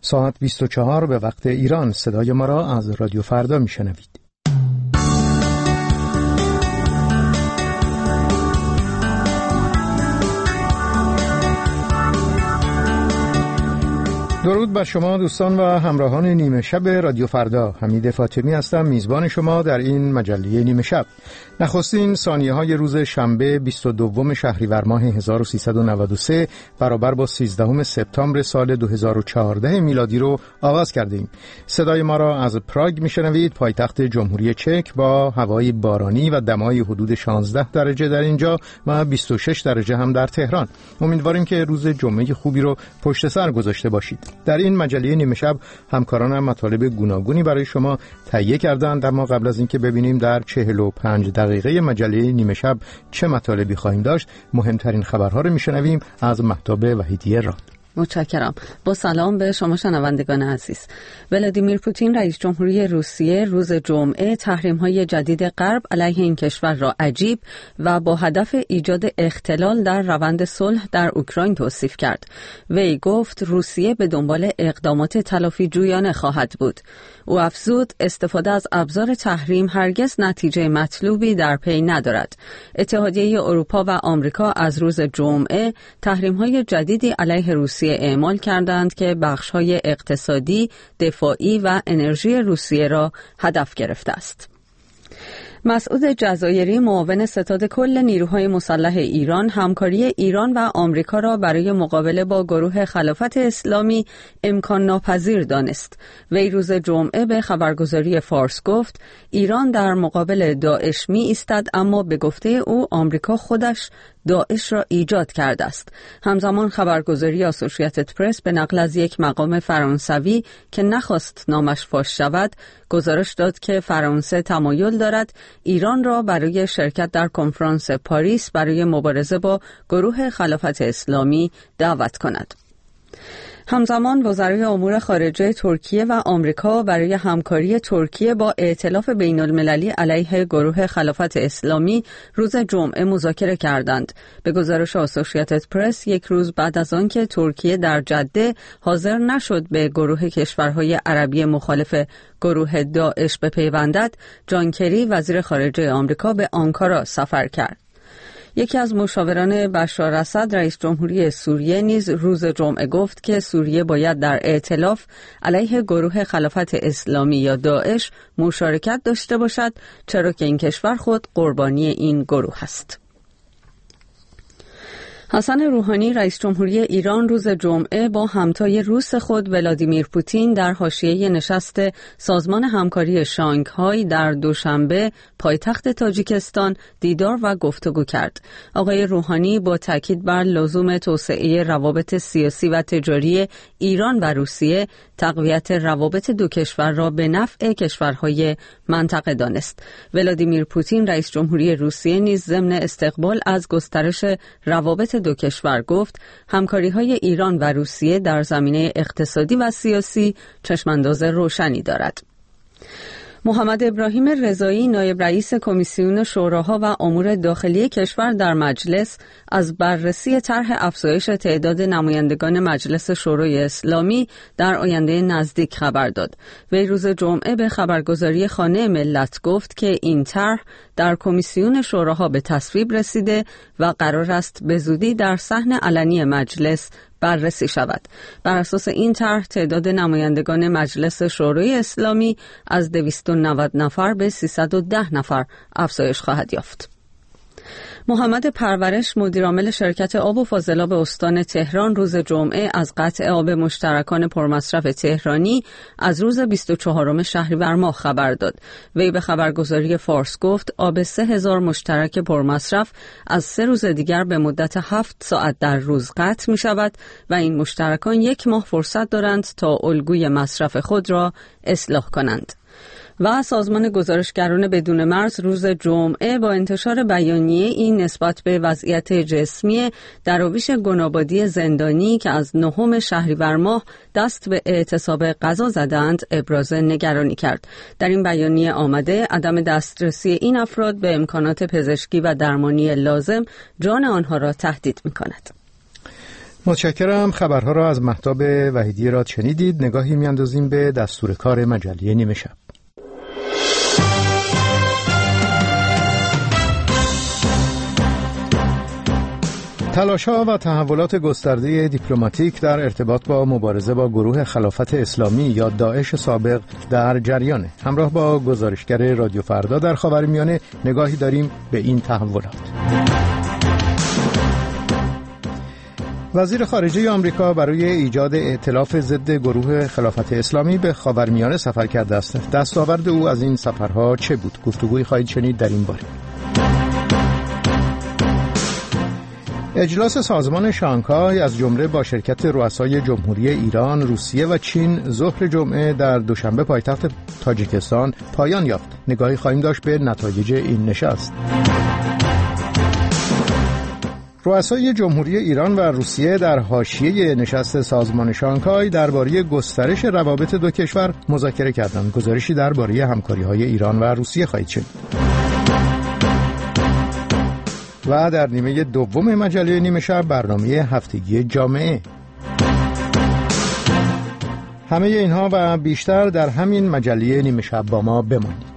ساعت 24 به وقت ایران. صدای ما را از رادیو فردا میشنوید. درود بر شما دوستان و همراهان نیمه شب رادیو فردا. حمید فاطمی هستم، میزبان شما در این مجله نیمه شب. نخستین ثانیه های روز شنبه 22 شهریور ماه 1393 برابر با 13 سپتامبر سال 2014 میلادی رو آغاز کردیم. صدای ما را از پراگ میشنوید، پایتخت جمهوری چک، با هوای بارانی و دمای حدود 16 درجه در اینجا و 26 درجه هم در تهران. امیدواریم که روز جمعه خوبی رو پشت سر گذاشته باشید. در این مجله نیمه شب همکارانم مطالب گوناگونی برای شما تهیه کردند، اما قبل از اینکه ببینیم در 45 دقیقه مجله نیمه شب چه مطالبی خواهیم داشت، مهمترین خبرها رو میشنویم از مهتاب وحیدی راد. متشکرم. با سلام به شما شنوندگان عزیز. ولادیمیر پوتین رئیس جمهوری روسیه روز جمعه تحریم‌های جدید غرب علیه این کشور را عجیب و با هدف ایجاد اختلال در روند صلح در اوکراین توصیف کرد. وی گفت روسیه به دنبال اقدامات تلافی جویانه خواهد بود. او افزود استفاده از ابزار تحریم هرگز نتیجه مطلوبی در پی ندارد. اتحادیه اروپا و آمریکا از روز جمعه تحریم‌های جدیدی علیه روسیه اعمال کردند که بخش‌های اقتصادی، دفاعی و انرژی روسیه را هدف گرفته است. مسعود جزایری، معاون ستاد کل نیروهای مسلح ایران، همکاری ایران و آمریکا را برای مقابله با گروه خلافت اسلامی امکان ناپذیر دانست. وی روز جمعه به خبرگزاری فارس گفت ایران در مقابل داعش می ایستد، اما به گفته او آمریکا خودش داعش را ایجاد کرده است. همزمان خبرگزاری آسوشییتد پرس به نقل از یک مقام فرانسوی که نخواست نامش فاش شود گزارش داد که فرانسه تمایل دارد ایران را برای شرکت در کنفرانس پاریس برای مبارزه با گروه خلافت اسلامی دعوت کند. همزمان وزرای امور خارجه ترکیه و آمریکا برای همکاری ترکیه با ائتلاف بین المللی علیه گروه خلافت اسلامی روز جمعه مذاکره کردند. به گزارش آسوشییتد پرس، یک روز بعد از آنکه ترکیه در جده حاضر نشد به گروه کشورهای عربی مخالف گروه داعش بپیوندد، جان کری وزیر خارجه آمریکا به آنکارا سفر کرد. یکی از مشاوران بشار اسد، رئیس جمهوری سوریه، نیز روز جمعه گفت که سوریه باید در ائتلاف علیه گروه خلافت اسلامی یا داعش مشارکت داشته باشد، چرا که این کشور خود قربانی این گروه است. حسن روحانی، رئیس جمهوری ایران، روز جمعه با همتای روس خود ولادیمیر پوتین در حاشیه نشست سازمان همکاری شانگهای در دوشنبه پایتخت تاجیکستان دیدار و گفتگو کرد. آقای روحانی با تاکید بر لزوم توسعه روابط سیاسی و تجاری ایران و روسیه، تقویت روابط دو کشور را به نفع کشورهای منطقه دانست. ولادیمیر پوتین رئیس جمهوری روسیه نیز ضمن استقبال از گسترش روابط دو کشور گفت همکاری‌های ایران و روسیه در زمینه اقتصادی و سیاسی چشمانداز روشنی دارد. محمد ابراهیم رضایی، نایب رئیس کمیسیون شوراها و امور داخلی کشور در مجلس، از بررسی طرح افزایش تعداد نمایندگان مجلس شورای اسلامی در آینده نزدیک خبر داد. وی روز جمعه به خبرگزاری خانه ملت گفت که این طرح در کمیسیون شوراها به تصویب رسیده و قرار است به زودی در صحن علنی مجلس بررسی شود. بر اساس این طرح تعداد نمایندگان مجلس شورای اسلامی از 290 نفر به 310 نفر افزایش خواهد یافت. محمد پرورش، مدیرعامل شرکت آب و فاضلاب استان تهران، روز جمعه از قطع آب مشترکان پرمصرف تهرانی از روز 24 شهریور ماه خبر داد. وی به خبرگزاری فارس گفت آب 3000 مشترک پرمصرف از 3 روز دیگر به مدت 7 ساعت در روز قطع می شود و این مشترکان 1 ماه فرصت دارند تا الگوی مصرف خود را اصلاح کنند. و سازمان گزارشگران بدون مرز روز جمعه با انتشار بیانیه این نسبت به وضعیت جسمی دراویش گنابادی زندانی که از 9 شهریور ماه دست به اعتصاب غذا زدند ابراز نگرانی کرد. در این بیانیه آمده عدم دسترسی این افراد به امکانات پزشکی و درمانی لازم جان آنها را تهدید می‌کند. متشکرم. خبرها را از مهتاب وحیدی راد شنیدید. نگاهی میاندازیم به دستور کار مجله نیمه شب. تلاش‌ها و تحولات گسترده دیپلماتیک در ارتباط با مبارزه با گروه خلافت اسلامی یا داعش سابق در جریانه. همراه با گزارشگر رادیو فردا در خاورمیانه نگاهی داریم به این تحولات. وزیر خارجه آمریکا برای ایجاد ائتلاف ضد گروه خلافت اسلامی به خاورمیانه سفر کرده است. دستاورد او از این سفرها چه بود؟ گفتگویی خواهید شنید در این باره. اجلاس سازمان شانگهای از جمله با شرکت رؤسای جمهوری ایران، روسیه و چین ظهر جمعه در دوشنبه پایتخت تاجیکستان پایان یافت. نگاهی خواهیم داشت به نتایج این نشست. رؤسای جمهوری ایران و روسیه در حاشیه نشست سازمان شانگهای درباره گسترش روابط دو کشور مذاکره کردند. گزارشی درباره همکاری‌های ایران و روسیه خواهید شنید. و در نیمه دوم مجله نیمه شب برنامه هفتگی جامعه. همه اینها و بیشتر در همین مجله نیمه شب با ما بمانید.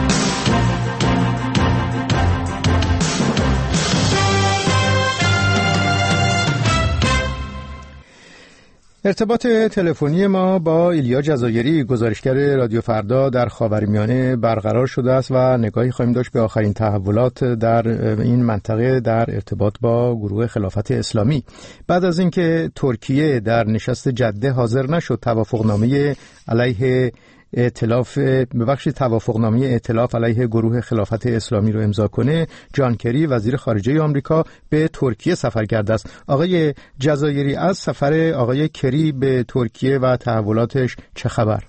ارتباط تلفنی ما با ایلیا جزایری گزارشگر رادیو فردا در خاورمیانه برقرار شده است و نگاهی خواهیم داشت به آخرین تحولات در این منطقه در ارتباط با گروه خلافت اسلامی. بعد از اینکه ترکیه در نشست جده حاضر نشد توافقنامه علیه ائتلاف علیه گروه خلافت اسلامی رو امضا کنه، جان کری وزیر خارجه آمریکا به ترکیه سفر کرده است. آقای جزایری، از سفر آقای کری به ترکیه و تحولاتش چه خبر؟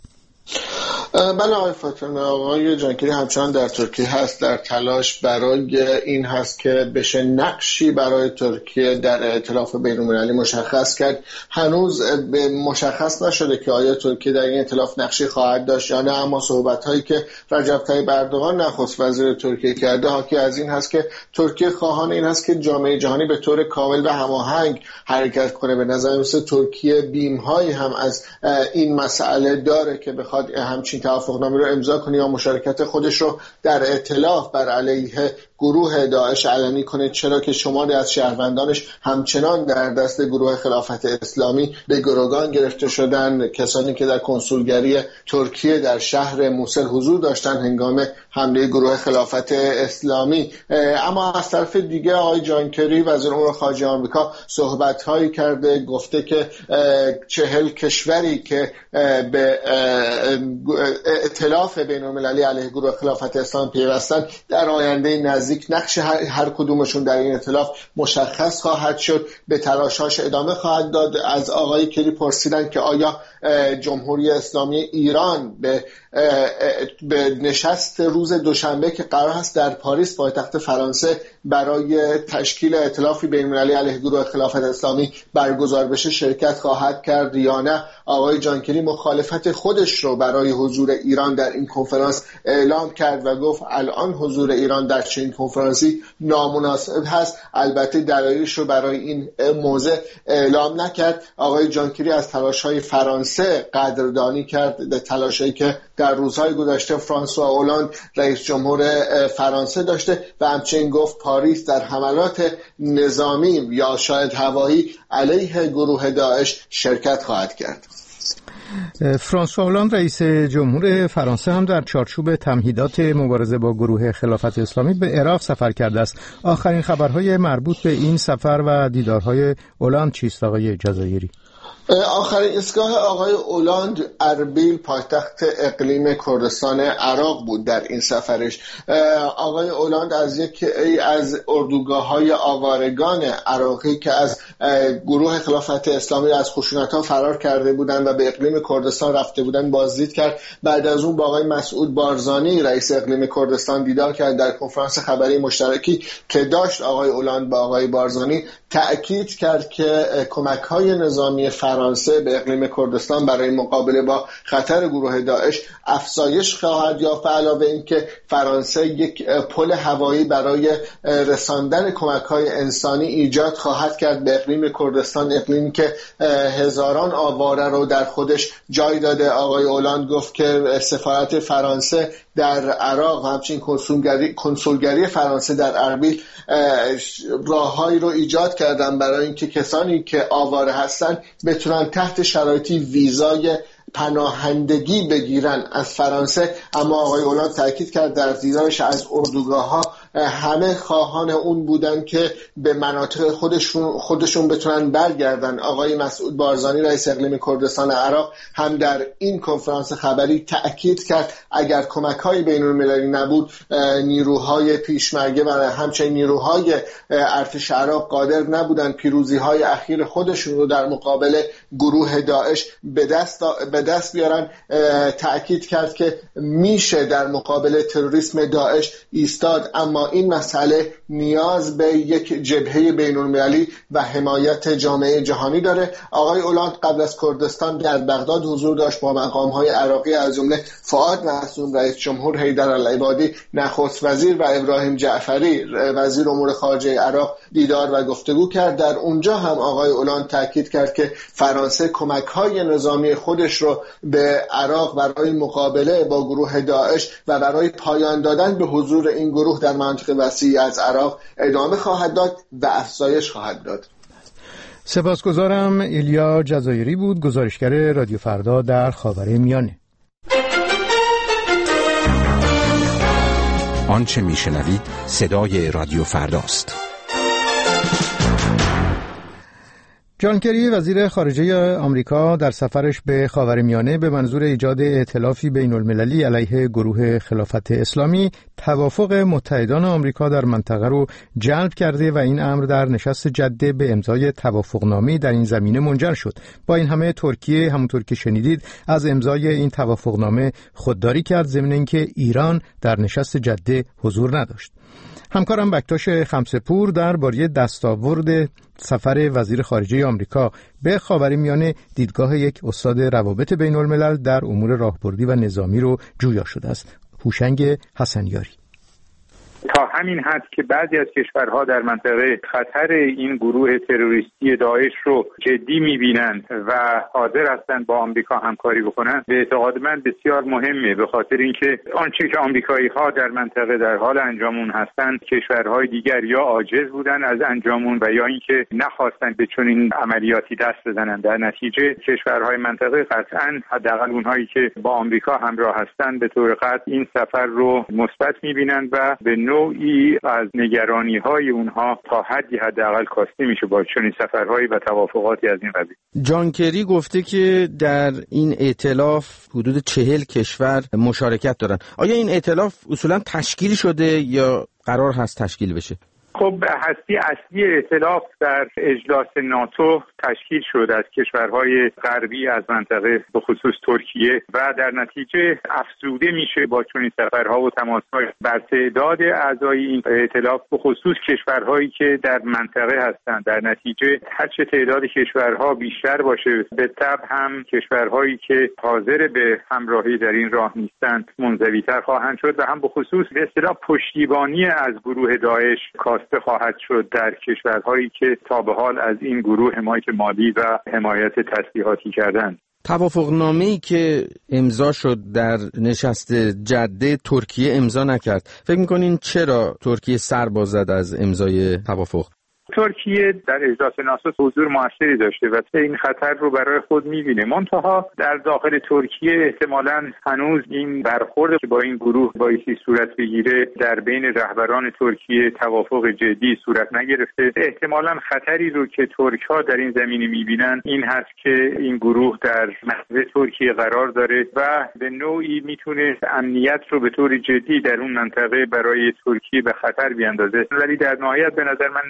بله آقای فاطمه، آقای جانکری همچنان در ترکیه هست، در تلاش برای این هست که بشه نقشی برای ترکیه در ائتلاف بین‌المللی مشخص کرد. هنوز مشخص نشده که آیا ترکیه در این ائتلاف نقشی خواهد داشت یا نه، اما صحبت‌هایی که رجب طیب اردوغان نخست وزیر ترکیه کرده حاکی از این هست که ترکیه خواهان این هست که جامعه جهانی به طور کامل و هماهنگ حرکت کنه. به نظر میاد ترکیه بیم‌هایی هم از این مسئله داره که بخواد همچین توافقنامه رو امضا کنه یا مشارکت خودش رو در ائتلاف بر علیه گروه داعش علنی کنه، چرا که شماری از شهروندانش همچنان در دست گروه خلافت اسلامی به گروگان گرفته شدن. کسانی که در کنسولگری ترکیه در شهر موسل حضور داشتن هنگام حمله گروه خلافت اسلامی. اما از طرف دیگه آقای جان کری وزیر امور خارجه آمریکا صحبت‌هایی کرده، گفته که 40 کشوری که به ائتلاف بین‌المللی علیه گروه خلافت اسلامی پیوستن در آینده نزدیک نقش هر کدومشون در این ائتلاف مشخص خواهد شد، به تلاش‌هاش ادامه خواهد داد. از آقای کری پرسیدن که آیا جمهوری اسلامی ایران به نشست روز دوشنبه که قرار هست در پاریس پایتخت فرانسه برای تشکیل ائتلافی بین‌المللی علیه گروه خلافت اسلامی برگزار بشه شرکت خواهد کرد یا نه. آقای جان کری مخالفت خودش رو برای حضور ایران در این کنفرانس اعلام کرد و گفت الان حضور ایران در چنین کنفرانسی نامناسب هست. البته دلایلش رو برای این موضع اعلام نکرد. آقای جان کری از تلاش‌های فرانسه قدردانی کرد، تلاشی که در روزهای گذشته فرانسوا اولاند رئیس جمهور فرانسه داشته و همچنین گفت پاریس در حملات نظامی یا شاید هوایی علیه گروه داعش شرکت خواهد کرد. فرانسوا اولاند رئیس جمهور فرانسه هم در چارچوب تمهیدات مبارزه با گروه خلافت اسلامی به عراق سفر کرده است. آخرین خبرهای مربوط به این سفر و دیدارهای اولاند چیست آقای جزایری؟ آخرین ایستگاه آقای اولاند اربیل پایتخت اقلیم کردستان عراق بود در این سفرش. آقای اولاند از یکی از اردوگاه‌های آوارگان عراقی که از گروه خلافت اسلامی از خشونت‌ها فرار کرده بودند و به اقلیم کردستان رفته بودند بازدید کرد. بعد از اون با آقای مسعود بارزانی رئیس اقلیم کردستان دیدار کرد. در کنفرانس خبری مشترکی که داشت آقای اولاند با آقای بارزانی تأکید کرد که کمک‌های نظامی فرانسه به اقلیم کردستان برای مقابله با خطر گروه داعش افزایش خواهد یافت. علاوه اینکه فرانسه یک پل هوایی برای رساندن کمک‌های انسانی ایجاد خواهد کرد به اقلیم کردستان، اقلیمی که هزاران آواره رو در خودش جای داده. آقای اولاند گفت که سفارت فرانسه در عراق و همچنین کنسولگری فرانسه در اربیل راههایی رو ایجاد کردن برای اینکه کسانی که آواره هستن بتونن تحت شرایطی ویزای پناهندگی بگیرن از فرانسه. اما آقای اولاند تاکید کرد در دیدارش از اردوگاه‌ها همه خواهان اون بودن که به مناطق خودشون بتونن برگردن. آقای مسعود بارزانی رئیس اقلیم کردستان عراق هم در این کنفرانس خبری تأکید کرد اگر کمک‌های بین‌المللی نبود نیروهای پیشمرگه و همچنین نیروهای ارتش عراق قادر نبودن پیروزی‌های اخیر خودشون رو در مقابل گروه داعش به دست بیارن. تأکید کرد که میشه در مقابل تروریسم داعش ایستاد، اما این مسئله نیاز به یک جبهه بین‌المللی و حمایت جامعه جهانی داره. آقای اولاند قبل از کردستان در بغداد حضور داشت، با مقام‌های عراقی از جمله فؤاد معصوم رئیس جمهور، حیدرالعبادی نخست وزیر و ابراهیم جعفری وزیر امور خارجه عراق دیدار و گفتگو کرد. در اونجا هم آقای اولاند تاکید کرد که فرانسه کمک‌های نظامی خودش رو به عراق برای مقابله با گروه داعش و برای پایان دادن به حضور این گروه در مناطق وسیعی از عراق ادامه خواهد داد و افزایش خواهد داد. سپاسگزارم. ایلیا جزایری بود، گزارشگر رادیو فردا در خاورمیانه. آنچه میشنوید صدای رادیو فرداست. جان کری وزیر خارجه آمریکا در سفرش به خاورمیانه به منظور ایجاد ائتلافی بین‌المللی علیه گروه خلافت اسلامی توافق متحدان آمریکا در منطقه رو جلب کرده و این امر در نشست جده به امضای توافقنامه در این زمینه منجر شد. با این همه ترکیه همونطور که شنیدید از امضای این توافقنامه خودداری کرد، ضمن اینکه ایران در نشست جده حضور نداشت. همکارم بکتاش خمسه‌پور درباره دستاورد سفر وزیر خارجه آمریکا به خاورمیانه دیدگاه یک استاد روابط بین الملل در امور راهبردی و نظامی رو جویا شده است. هوشنگ حسنیاری. تا همین حد که بعضی از کشورها در منطقه خطر این گروه تروریستی داعش رو جدی می‌بینند و حاضر هستند با آمریکا همکاری بکنند، به اعتقاد من بسیار مهمه، به خاطر اینکه آنچه که آمریکایی‌ها در منطقه در حال انجامون هستند کشورهای دیگر یا عاجز بودن از انجامون و یا اینکه نخواستند به چنین عملیاتی دست بزنند. در نتیجه کشورهای منطقه قطعاً حداقل اونهایی که با آمریکا همراه هستند به طور قطع این سفر رو مثبت می‌بینند و به نوعی از نگرانی‌های اونها تا حدی حداقل کاسته میشه با چنین سفرهایی و توافقاتی از این قبیل. جان کری گفته که در این ائتلاف حدود 40 کشور مشارکت دارن. آیا این ائتلاف اصولا تشکیل شده یا قرار هست تشکیل بشه؟ خب هستی اصلی ائتلاف در اجلاس ناتو تشکیل شد از کشورهای غربی از منطقه به خصوص ترکیه و در نتیجه افزوده میشه با چنین سفرها و تماس‌های بر تعداد اعضای این ائتلاف به خصوص کشورهایی که در منطقه هستند. در نتیجه هرچه تعداد کشورها بیشتر باشه به طبع هم کشورهایی که حاضر به همراهی در این راه نیستند منزوی‌تر خواهند شد و هم به خصوص به اصطلاح پشتیبانی از گروه داعش کاسته خواهد شد در کشورهایی که تا به حال از این گروه حمایت مالی و حمایت تسلیحاتی کردند. توافقنامه‌ای که امضا شد در نشست جده ترکیه امضا نکرد. فکر می‌کنین چرا ترکیه سر باز زد از امضای توافق؟ ترکیه در اجلاس ناتو حضور موثری داشته و این خطر رو برای خود می‌بینه. منتها در داخل ترکیه احتمالاً هنوز این برخورد که با این گروه بایستی صورت بگیره در بین رهبران ترکیه توافق جدی صورت نگرفته. احتمالاً خطری رو که ترک‌ها در این زمینه می‌بینن این هست که این گروه در مرز ترکیه قرار داره و به نوعی میتونه امنیت رو به طور جدی در اون منطقه برای ترکیه به خطر بیاندازه. ولی در نهایت به نظر من انتخاب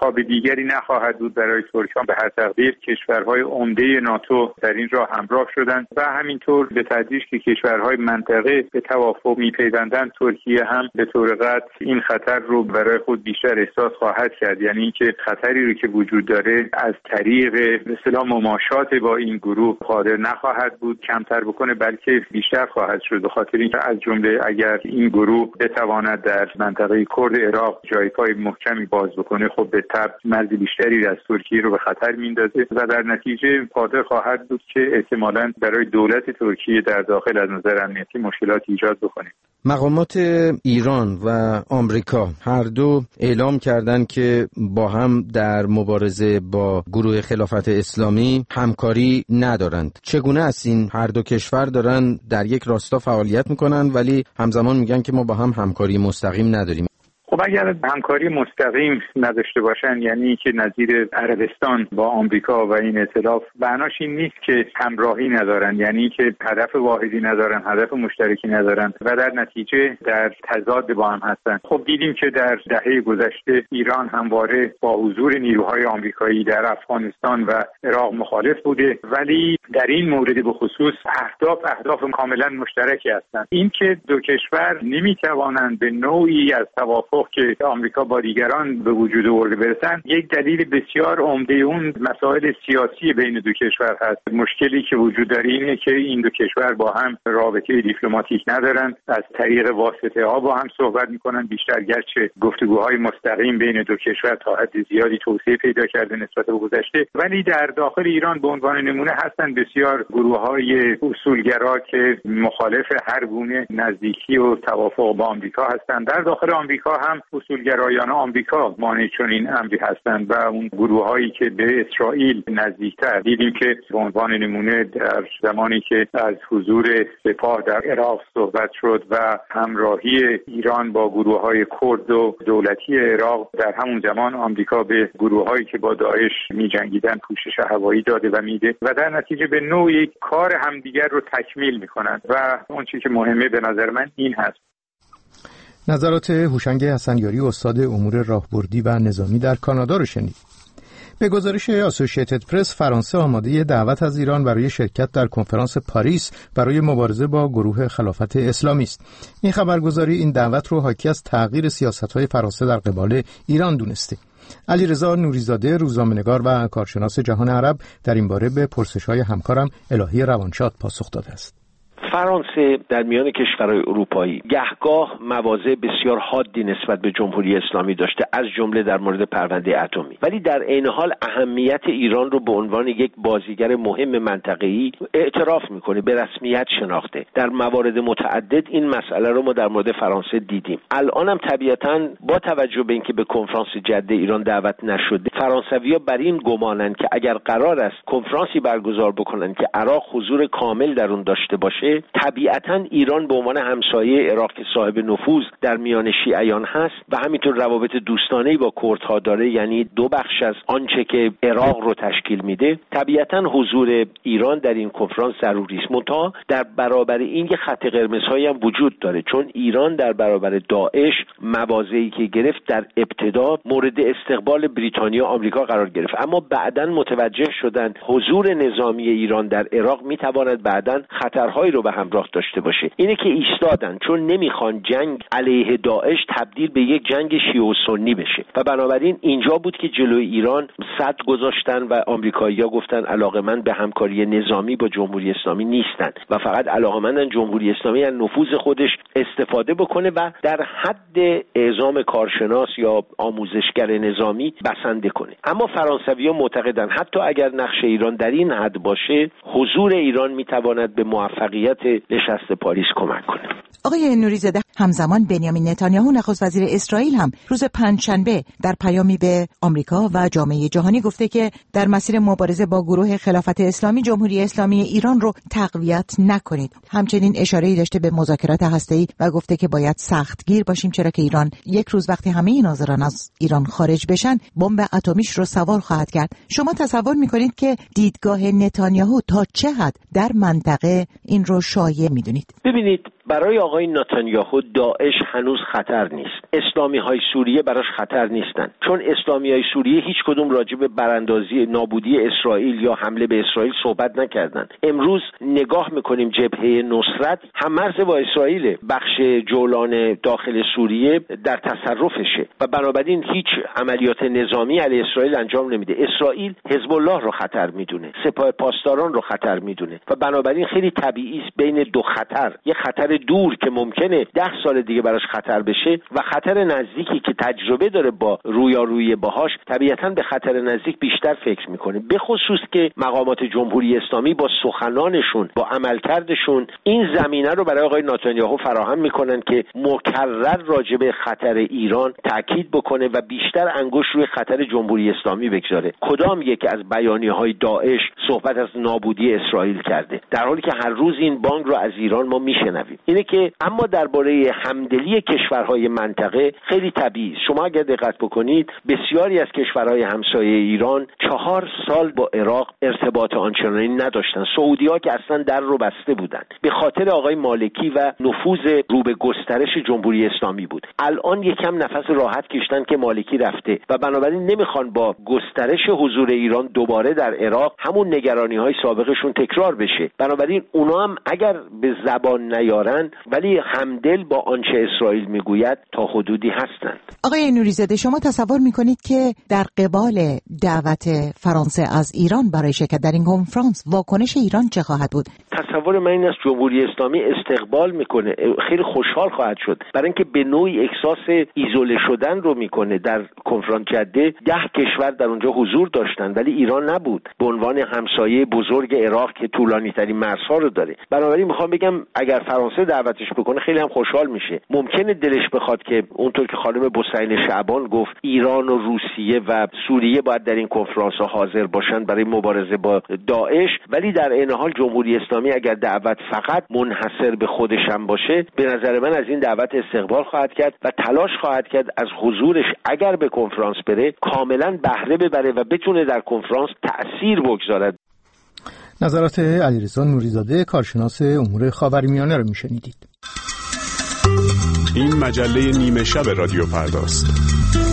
انتخاب دیگری نخواهد بود برای ترکیه. به هر تقدیر کشورهای عمده ناتو در این راه همراه شدند و همینطور به تدریج که کشورهای منطقه به توافق میپیوندند، ترکیه هم به طور قطع این خطر رو برای خود بیشتر احساس خواهد کرد. یعنی اینکه خطری رو که وجود داره از طریق به اصطلاح مماشات با این گروه قادر نخواهد بود کمتر بکنه، بلکه بیشتر خواهد شد. به خاطر اینکه از جمله اگر این گروه بتواند در منطقه کرد عراق جای پای محکمی باز بکنه، خب به تبع مرز بیشتری از ترکیه رو به خطر میندازه و در نتیجه قادر خواهد بود که احتمالاً برای دولت ترکیه در داخل از نظر امنیتی مشکلات ایجاد بکنه. مقامات ایران و آمریکا هر دو اعلام کردند که با هم در مبارزه با گروه خلافت اسلامی همکاری ندارند. چگونه است این؟ هر دو کشور دارن در یک راستا فعالیت میکنن ولی همزمان میگن که ما با هم همکاری مستقیم نداریم. خب اگر همکاری مستقیم نداشته باشن، یعنی که نظیر عربستان با آمریکا و این ائتلاف، معناش این نیست که همراهی ندارن، یعنی که هدف واحدی ندارن، هدف مشترکی ندارن و در نتیجه در تضاد با هم هستن. خب دیدیم که در دهه گذشته ایران همواره با حضور نیروهای آمریکایی در افغانستان و عراق مخالف بوده، ولی در این مورد به خصوص اهداف کاملا مشترکی هستند. این که دو کشور نمیتوانند به نوعی از توافق که آمریکا با دیگران به وجود آورده برسن، یک دلیل بسیار عمده اون مسائل سیاسی بین دو کشور هست. مشکلی که وجود داره اینه که این دو کشور با هم رابطه دیپلماتیک ندارن، از طریق واسطه ها با هم صحبت میکنن، بیشتر گرچه گفتگوهای مستقیم بین دو کشور تا حد زیادی توسعه پیدا کرده نسبت به گذشته، ولی در داخل ایران به عنوان نمونه هستن بسیار گروه‌های اصولگرا که مخالف هر گونه نزدیکی و توافق با آمریکا هستند. در داخل آمریکا هم اصولگرایان آمریکا مانع چنین امری هستند و اون گروه‌هایی که به اسرائیل نزدیکتر، دیدیم که به عنوان نمونه در زمانی که از حضور سپاه در عراق صحبت شد و همراهی ایران با گروه‌های کرد و دولتی عراق، در همون زمان آمریکا به گروه‌هایی که با داعش می‌جنگیدن پوشش هوایی داده و میده و در نتیجه به نوعی کار همدیگر رو تکمیل می‌کنند و اون چیزی که مهمه به نظر من این هست. نظرات هوشنگ حسنیاری، استاد امور راهبردی و نظامی در کانادا رو شنید. به گزارش اسوسییتد پرس، فرانسه آماده دعوت از ایران برای شرکت در کنفرانس پاریس برای مبارزه با گروه خلافت اسلامی است. این خبرگزاری این دعوت رو حاکی از تغییر سیاست‌های فرانسه در قبال ایران دونسته. علیرضا نوریزاده، روزنامه‌نگار و کارشناس جهان عرب، در این باره به پرسش‌های همکارم الهی روانشاد پاسخ داده است. فرانسه در میان کشورهای اروپایی گهگاه مواضع بسیار حادی نسبت به جمهوری اسلامی داشته، از جمله در مورد پرونده اتمی، ولی در عین حال اهمیت ایران رو به عنوان یک بازیگر مهم منطقه‌ای اعتراف میکنه، به رسمیت شناخته. در موارد متعدد این مسئله رو ما در مورد فرانسه دیدیم. الان هم طبیعتاً با توجه به اینکه به کنفرانس جده ایران دعوت نشده، فرانسوی‌ها بر این گمانند که اگر قرار است کنفرانسی برگزار بکنن که عراق حضور کامل در اون داشته باشه، طبیعتاً ایران به عنوان همسایه عراق که صاحب نفوذ در میان شیعیان هست و همینطور روابط دوستانه‌ای با کردها داره، یعنی دو بخش از آنچه که عراق رو تشکیل میده، طبیعتاً حضور ایران در این کنفرانس ضروری است. منتها در برابر این یه خط قرمزهایی هم وجود داره، چون ایران در برابر داعش مواضعی که گرفت در ابتدا مورد استقبال بریتانیا و آمریکا قرار گرفت، اما بعداً متوجه شدند حضور نظامی ایران در عراق میتواند بعداً خطرهایی رو به همراه داشته باشه. اینه که ایستادن، چون نمیخوان جنگ علیه داعش تبدیل به یک جنگ شیعه و سنی بشه و بنابراین اینجا بود که جلوی ایران سد گذاشتن و آمریکایی‌ها گفتن علاقه‌مند به همکاری نظامی با جمهوری اسلامی نیستن و فقط علاقه‌مندن جمهوری اسلامی از نفوذ خودش استفاده بکنه و در حد اعزام کارشناس یا آموزشگر نظامی بسنده کنه. اما فرانسوی‌ها معتقدن حتی اگر نقش ایران در این حد باشه، حضور ایران میتواند به موفقیت نشست پاریس کمک کنه. آقای نوریزاده، همزمان بنیامین نتانیاهو نخست وزیر اسرائیل هم روز پنجشنبه در پیامی به آمریکا و جامعه جهانی گفته که در مسیر مبارزه با گروه خلافت اسلامی جمهوری اسلامی ایران رو تقویت نکنید. همچنین اشاره‌ای داشته به مذاکرات هسته‌ای و گفته که باید سختگیر باشیم، چرا که ایران یک روز وقتی همه ناظران از ایران خارج بشن بمب اتمیش رو سوار خواهد کرد. شما تصور می‌کنید که دیدگاه نتانیاهو تا چه حد در منطقه این رو شایع می‌دونید؟ ببینید، برای آقای نتانیاهو داعش هنوز خطر نیست. اسلامی‌های سوریه براش خطر نیستن، چون اسلامی‌های سوریه هیچ کدوم راجع به براندازی نابودی اسرائیل یا حمله به اسرائیل صحبت نکردن. امروز نگاه می‌کنیم جبهه نصرت هم مرز با اسرائیل، بخش جولان داخل سوریه در تصرفشه و بنابراین هیچ عملیات نظامی علیه اسرائیل انجام نمیده. اسرائیل حزب الله رو خطر میدونه، سپاه پاسداران رو خطر میدونه و بنابراین خیلی طبیعی است بین دو خطر، یه خطر دور که ممکنه 10 سال دیگه براش خطر بشه و خطر نزدیکی که تجربه داره با رویارویی باهاش، طبیعتاً به خطر نزدیک بیشتر فکر میکنه، به خصوص که مقامات جمهوری اسلامی با سخنانشون، با عملکردشون این زمینه رو برای آقای نتانیاهو فراهم میکنن که مکرر راجع به خطر ایران تاکید بکنه و بیشتر انگشت روی خطر جمهوری اسلامی بگذاره. کدام یک از بیانیه‌های داعش صحبت از نابودی اسرائیل کرده، در حالی که هر روز این بانگ رو از ایران ما میشنویم. اینه که اما درباره همدلی کشورهای منطقه خیلی طبیعی، شما اگر دقت بکنید بسیاری از کشورهای همسایه ایران 4 سال با عراق ارتباط آنچنانی نداشتن. سعودی‌ها که اصلا در رو بسته بودن به خاطر آقای مالکی و نفوذ رو به گسترش جمهوری اسلامی بود. الان یکم نفس راحت کشیدن که مالکی رفته و بنابراین نمیخوان با گسترش حضور ایران دوباره در عراق همون نگرانی‌های سابقشون تکرار بشه. بنابراین اونا هم اگر به زبان نیارن ولی همدل با آنچه اسرائیل میگوید تا حدودی هستند. آقای نوری‌زاده، شما تصور میکنید که در قبال دعوت فرانسه از ایران برای شرکت در این کنفرانس واکنش ایران چه خواهد بود؟ تصور من این است جمهوری اسلامی استقبال میکنه، خیلی خوشحال خواهد شد، برای اینکه به نوعی احساس ایزوله شدن رو میکنه. در کنفرانس جده 10 کشور در اونجا حضور داشتن ولی ایران نبود، به عنوان همسایه بزرگ عراق که طولانی ترین مرزها رو داره. بنابراین میخوام بگم اگر فرانسه دعوتش بکنه خیلی هم خوشحال میشه. ممکنه دلش بخواد که اونطور که خانم بوسعین شعبان گفت ایران و روسیه و سوریه باید در این کنفرانس ها حاضر باشن برای مبارزه با داعش، ولی در عین حال جمهوری اسلامی اگر دعوت فقط منحصر به خودش هم باشه، به نظر من از این دعوت استقبال خواهد کرد و تلاش خواهد کرد از حضورش اگر به کنفرانس بره کاملا بهره ببره و بتونه در کنفرانس تأثیر بگذارد. نظرات علیرضا نوری‌زاده کارشناس امور خاورمیانه رو میشنیدید. این مجله نیمه شب رادیو فرداست.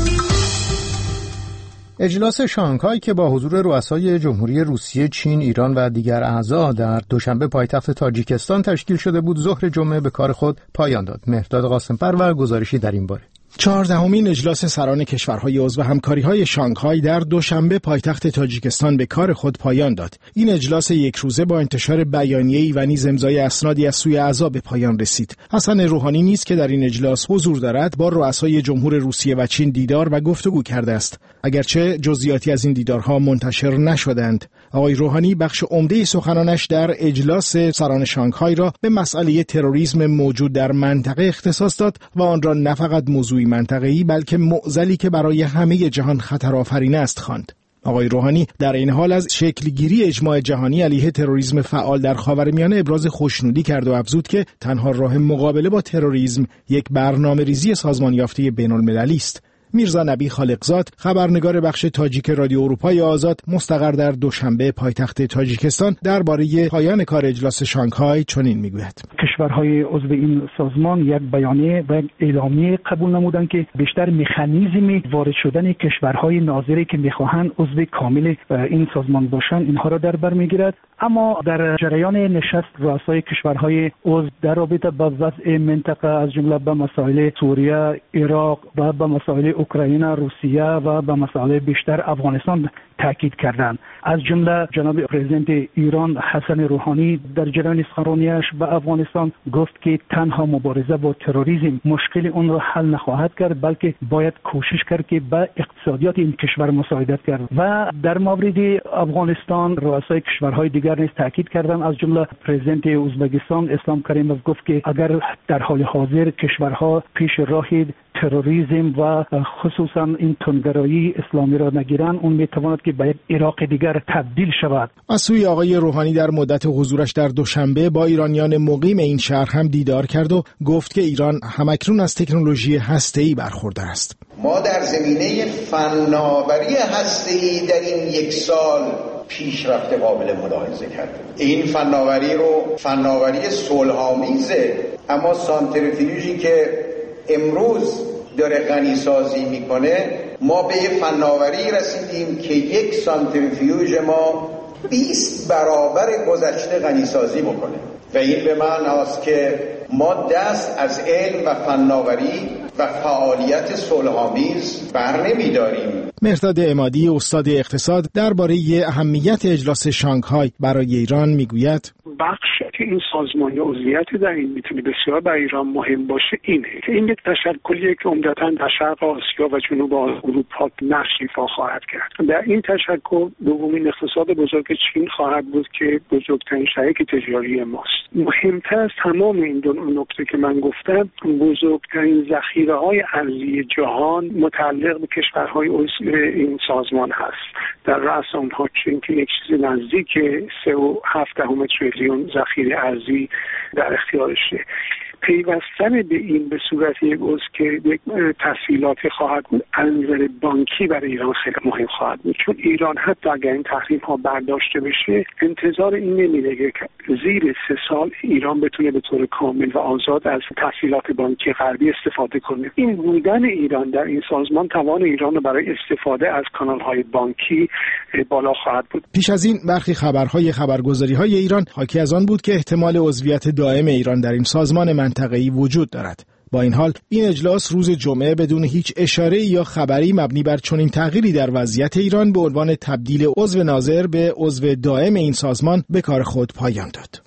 اجلاس شانگهای که با حضور رؤسای جمهوری روسیه، چین، ایران و دیگر اعضا در دوشنبه پایتخت تاجیکستان تشکیل شده بود، ظهر جمعه به کار خود پایان داد. مهرداد قاسم‌پرور گزارشی در این باره. 14مین اجلاس سران کشورهای عضو همکاری‌های شانگهای در دوشنبه پایتخت تاجیکستان به کار خود پایان داد. این اجلاس یک روزه با انتشار بیانیه‌ای و نیز امضای اسنادی از سوی اعضا به پایان رسید. حسن روحانی نیز که در این اجلاس حضور دارد، با رؤسای جمهور روسیه و چین دیدار و گفتگو کرده است، اگرچه جزئیاتی از این دیدارها منتشر نشدند. آقای روحانی بخش عمده سخنانش در اجلاس سران شانگهای را به مسئله تروریسم موجود در منطقه اختصاص داد و آن را نه فقط موضوعی منطقه‌ای بلکه معضلی که برای همه جهان خطرآفرین است خواند. آقای روحانی در این حال از شکلگیری اجماع جهانی علیه تروریسم فعال در خاورمیانه ابراز خوشنودی کرد و افزود که تنها راه مقابله با تروریسم یک برنامه‌ریزی سازمان یافته بین‌المللی است. میرزا نبی خالقزاد، خبرنگار بخش تاجیک رادیو اروپای آزاد مستقر در دوشنبه پایتخت تاجیکستان، درباره پایان کار اجلاس شانگهای چنین میگوید: کشورهای عضو این سازمان یک بیانیه و اعلامیه قبول نمودند که بیشتر مکانیزم وارد شدن کشورهای ناظری که میخواهند عضو کامل این سازمان باشند اینها را در بر میگیرد. اما در جریان نشست رؤسای کشورهای عضو در رابطه با وضع منطقه از جمله به مسائل سوریه، عراق و به مسائل اوکراین، روسیه و به مسائل بیشتر افغانستان تاکید کردند. از جمله جناب پرزیدنت ایران حسن روحانی در جریان سخنرانیش به افغانستان گفت که تنها مبارزه با تروریسم مشکل اون را حل نخواهد کرد، بلکه باید کوشش کرد که به اقتصادیات این کشور مساعدت کرد. و در مورد افغانستان رؤسای کشورهای دیگر نیز تاکید کردند، از جمله پرزیدنت ازبکستان اسلام کریموف گفت که اگر در حال حاضر کشورها پیش راه تروریسم و خصوصا این تندگرایی اسلامی را نگیرند، اون میتواند که به یک عراق دیگر تبدیل شود. از سوی آقای روحانی در مدت حضورش در دوشنبه با ایرانیان مقیم این شهر هم دیدار کرد و گفت که ایران همکنون از تکنولوژی هسته‌ای برخوردار است. ما در زمینه فناوری هسته‌ای در این یک سال پیشرفت قابل ملاحظه کرده. این فناوری رو فناوری صلح‌آمیزه، اما سانتریفیوژی که امروز داره غنیسازی میکنه، ما به یه فناوری رسیدیم که یک سانتریفیوژ ما 20 برابر گذشته غنیسازی بکنه و این به معنی است که ما دست از علم و فناوری و فعالیت صلح‌آمیز بر نمی‌داریم. مهرداد عمادی استاد اقتصاد درباره اهمیت اجلاس شانگهای برای ایران میگوید بخش که این سازمان یا عضویت در این میتونه بسیار برای ایران مهم باشه اینه که این یک تشکلیه که عمدتاً در شرق آسیا و جنوب اروپا نقش ایفا خواهد کرد. در این تشکل دومین اقتصاد بزرگ چین خواهد بود که بزرگترین شریک تجاری ماست. مهمتر از تمام این دو نکته که من گفتم، بزرگترین ذخیره‌های ارزی جهان متعلق به کشورهای عضو این سازمان هست. در رأس آنها چین که یک چیز نزدیک 3.7 تریلیون ذخیره ارزی در اختیارشه. پیوستن به این به صورت یک عضو که یک تسهیلاتی خواهد بود از نظر بانکی برای ایران خیلی مهم خواهد بود، چون ایران حتی اگر این تحریم ها برداشته بشه انتظار این نمیده که زیر 3 سال ایران بتونه به طور کامل و آزاد از تسهیلات بانکی غربی استفاده کنه. این بودن ایران در این سازمان توان ایران رو برای استفاده از کانال های بانکی بالا خواهد بود. پیش از این برخی خبرگزاری‌های ایران حاکی از آن بود که احتمال عضویت دائم ایران در این سازمان منطقه‌ای وجود دارد. با این حال این اجلاس روز جمعه بدون هیچ اشاره یا خبری مبنی بر چنین تغییری در وضعیت ایران به عنوان تبدیل عضو ناظر به عضو دائم این سازمان به کار خود پایان داد.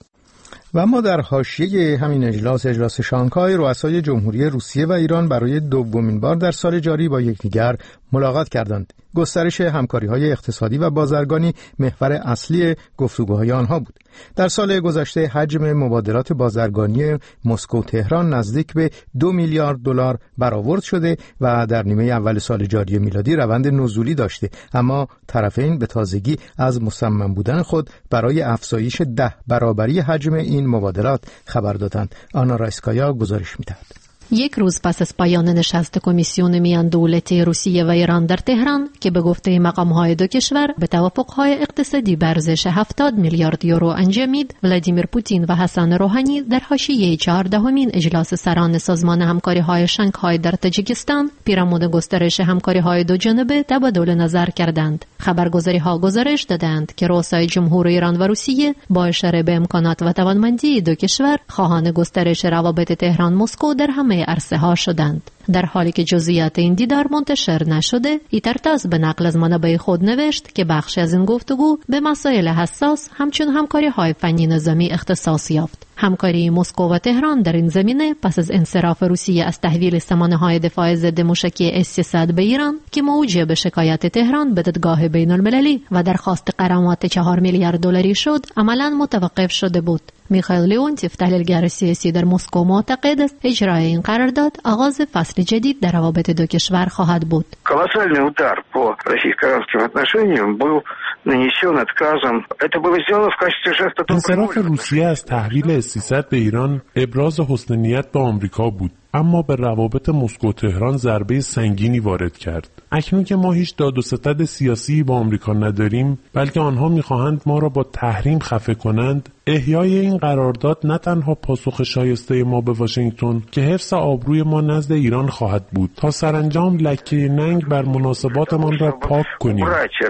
و اما در حاشیه همین اجلاس شانگهای، رؤسای جمهوری روسیه و ایران برای دومین بار در سال جاری با یکدیگر ملاقات کردند. گسترش همکاری‌های اقتصادی و بازرگانی محور اصلی گفتگوهای آنها بود. در سال گذشته حجم مبادلات بازرگانی مسکو تهران نزدیک به 2 میلیارد دلار برآورد شده و در نیمه اول سال جاری میلادی روند نزولی داشته، اما طرفین به تازگی از مصمم بودن خود برای افزایش 10 برابری حجم این مبادلات خبر دادند. آنا رایسکایا گزارش می‌دهد. یک روز پس از پایان نشست کمیسیون میان دولتی روسیه و ایران در تهران که به گفته مقام‌های دو کشور به توافق‌های اقتصادی به ارزش 70 میلیارد یورو انجامید، ولادیمیر پوتین و حسن روحانی در حاشیه 14مین اجلاس سران سازمان همکاری‌های شانگهای در تاجیکستان پیرامون گسترش همکاری‌های دو جانبه تبادل نظر کردند. خبرگزاری‌ها گزارش دادند که رؤسای جمهور ایران و روسیه با اشاره به امکانات و توانمندی دو کشور خواهان گسترش روابط تهران مسکو در همه عرصه‌ها شدند. در حالی که جزئیات این دیدار منتشر نشده، ایترتاس به نقل از منابع خود نوشت که بخشی از این گفتگو به مسائل حساس همچون همکاری‌های فنی نظامی اختصاص یافت. همکاری مسکو و تهران در این زمینه پس از انصراف روسیه از تحویل سامانه‌های دفاع ضد موشکی S-300 به ایران که موجب شکایت تهران به دادگاه بین‌المللی و درخواست غرامت 4 میلیارد دلاری شد، عملاً متوقف شده بود. میخائیل لیونتیف تحلیلگر سیاسی در مسکو معتقد است اجرای این قرارداد آغاز فصل جدید در روابط دو کشور خواهد بود. Колоссальный удар по российско-иранским отношениям был нанесен отказом. Это было сделано в качестве жеста. انصراف روسیه از تحویل S-300 به ایران ابراز حسن نیت به آمریکا بود، اما به روابط مسکو تهران ضربه سنگینی وارد کرد. اکنون که ما هیچ داد و ستد سیاسی با آمریکا نداریم، بلکه آنها می‌خواهند ما را با تحریم خفه کنند، احیای این قرارداد نه تنها پاسخ شایسته ما به واشنگتن که حفظ آبروی ما نزد ایران خواهد بود تا سرانجام لکه ننگ بر مناسباتمان را پاک کنیم.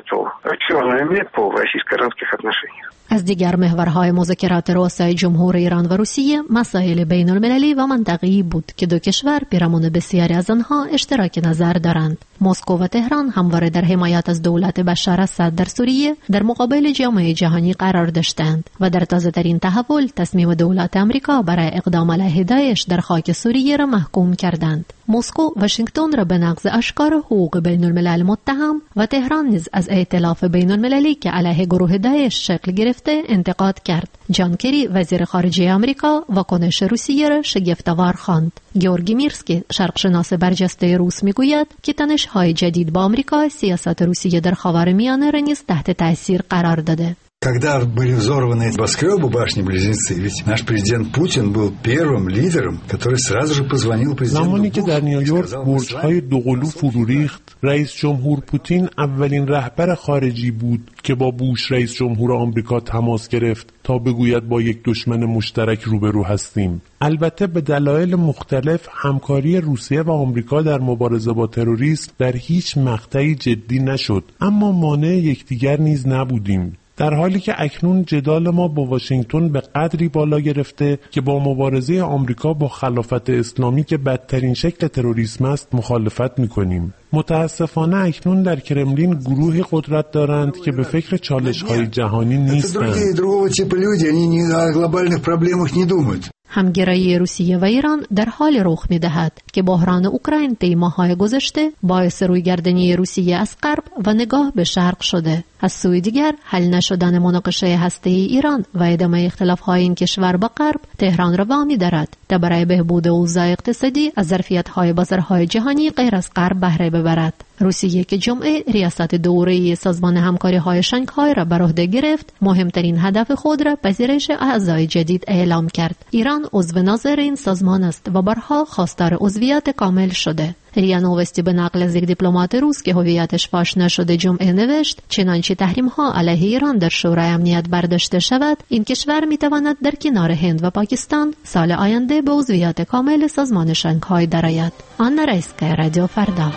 از دیگر محورهای مذاکرات رؤسای جمهور ایران و روسیه مسائل بین المللی و منطقه‌ای بود که دو کشور پیرامون بسیاری از آنها اشتراک نظر دارند. مسکو و تهران همواره در حمایت از دولت بشار اسد در سوریه در مقابل جامعه جهانی قرار داشتند و در تازه‌ترین تحول تصمیم دولت آمریکا برای اقدام علیه داعش در خاک سوریه را محکوم کردند. مسکو واشنگتن را به نقض اشکار حقوق بین الملل متهم و تهران نیز از ائتلاف بین المللی که علیه گروه داعش شکل گرفته انتقاد کرد. جان کری وزیر خارجه آمریکا واکنش روسیه را شگفت‌آور خواند. گیورگی میرسکی شرقشناس برجسته روس میگوید که تنش‌های جدید با آمریکا سیاست روسیه در خاورمیانه را نیز تحت تاثیر قرار داده. Когда были взорваны небоскребы, башни-близнецы, ведь наш президент Путин был первым лидером, который сразу же позвонил президенту. زمانی که در نیویورک برج‌های دوقلو فرو ریخت، رئیس جمهور پوتین اولین رهبر خارجی بود که با بوش رئیس جمهور آمریکا تماس گرفت تا بگوید با یک دشمن مشترک روبرو هستیم. البته به دلایل مختلف همکاری روسیه و آمریکا در مبارزه با تروریسم در هیچ مقطعی جدی نشد، اما مانع یکدیگر نیز نبودیم. در حالی که اکنون جدال ما با واشنگتن به قدری بالا گرفته که با مبارزه آمریکا با خلافت اسلامی که بدترین شکل تروریسم است مخالفت می‌کنیم. متاسفانه اکنون در کرملین گروهی قدرت دارند که به فکر چالش‌های جهانی نیستند. همگرایی روسیه و ایران در حال رخ می‌دهد که بحران اوکراین طی ماه‌های گذشته باعث رویگردانی روسیه از غرب و نگاه به شرق شده. از سوی دیگر حل نشدن مناقشه هسته‌ای ایران و ادامه اختلاف‌های این کشور با غرب تهران را وامی دارد تا برای بهبود اوضاع اقتصادی از ظرفیت‌های بازارهای جهانی غیر از غرب بهره ببرد. روسیه که جمعه ریاست دوره‌ای سازمان همکاری‌های شانگهای را بر عهده گرفت، مهمترین هدف خود را پذیرش اعضای جدید اعلام کرد. ایران عضو ناظر این سازمان است و بارها خواستار عضویت کامل شده. ریا نوستی به نقل از یک دیپلمات روس که هویتش فاش نشده جمعه نوشت چنانچه تحریم‌ها علیه ایران در شورای امنیت برداشته شود، این کشور می‌تواند در کنار هند و پاکستان سال آینده به عضویت کامل سازمان شانگهای درآید. آن رئیس‌کای رادیو فردا.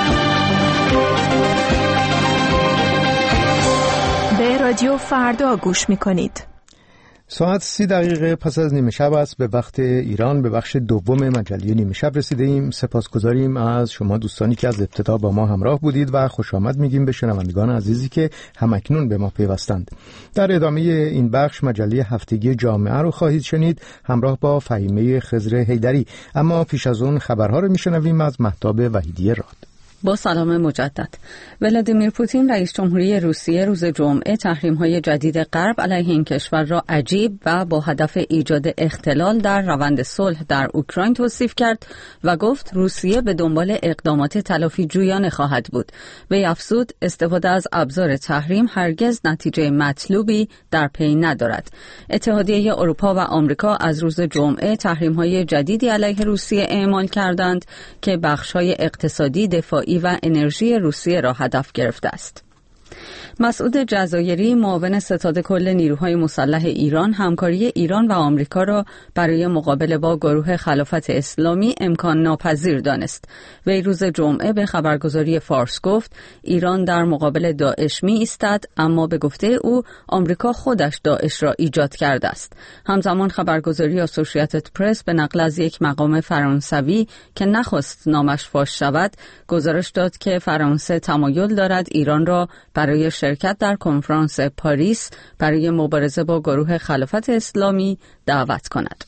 به رادیو فردا گوش می‌کنید. ساعت 30 پس از نیمه شب است. به وقت ایران به بخش دوم مجله نیمه شب رسیده ایم. سپاسگزاریم از شما دوستانی که از ابتدا با ما همراه بودید و خوش آمد میگیم به شنوندگان عزیزی که همکنون به ما پیوستند. در ادامه این بخش مجله هفتگی جامعه رو خواهید شنید همراه با فهیمه خضر حیدری، اما پیش از اون خبرها رو میشنویم از مهتاب وحیدی راد. با سلام مجدد. ولادیمیر پوتین رئیس جمهوری روسیه روز جمعه تحریم‌های جدید غرب علیه این کشور را عجیب و با هدف ایجاد اختلال در روند صلح در اوکراین توصیف کرد و گفت روسیه به دنبال اقدامات تلافی جویانه خواهد بود. وی افزود استفاده از ابزار تحریم هرگز نتیجه مطلوبی در پی ندارد. اتحادیه اروپا و آمریکا از روز جمعه تحریم‌های جدیدی علیه روسیه اعمال کردند که بخش‌های اقتصادی، دفاعی و انرژی روسیه را هدف گرفته است. مسعود جزایری معاون ستاد کل نیروهای مسلح ایران همکاری ایران و آمریکا را برای مقابله با گروه خلافت اسلامی امکان ناپذیر دانست. وی روز جمعه به خبرگزاری فارس گفت ایران در مقابل داعش می ایستد، اما به گفته او آمریکا خودش داعش را ایجاد کرده است. همزمان خبرگزاری اسوسییتد پرس به نقل از یک مقام فرانسوی که نخواست نامش فاش شود گزارش داد که فرانسه تمایل دارد ایران را برای شرکت در کنفرانس پاریس برای مبارزه با گروه خلافت اسلامی دعوت کند.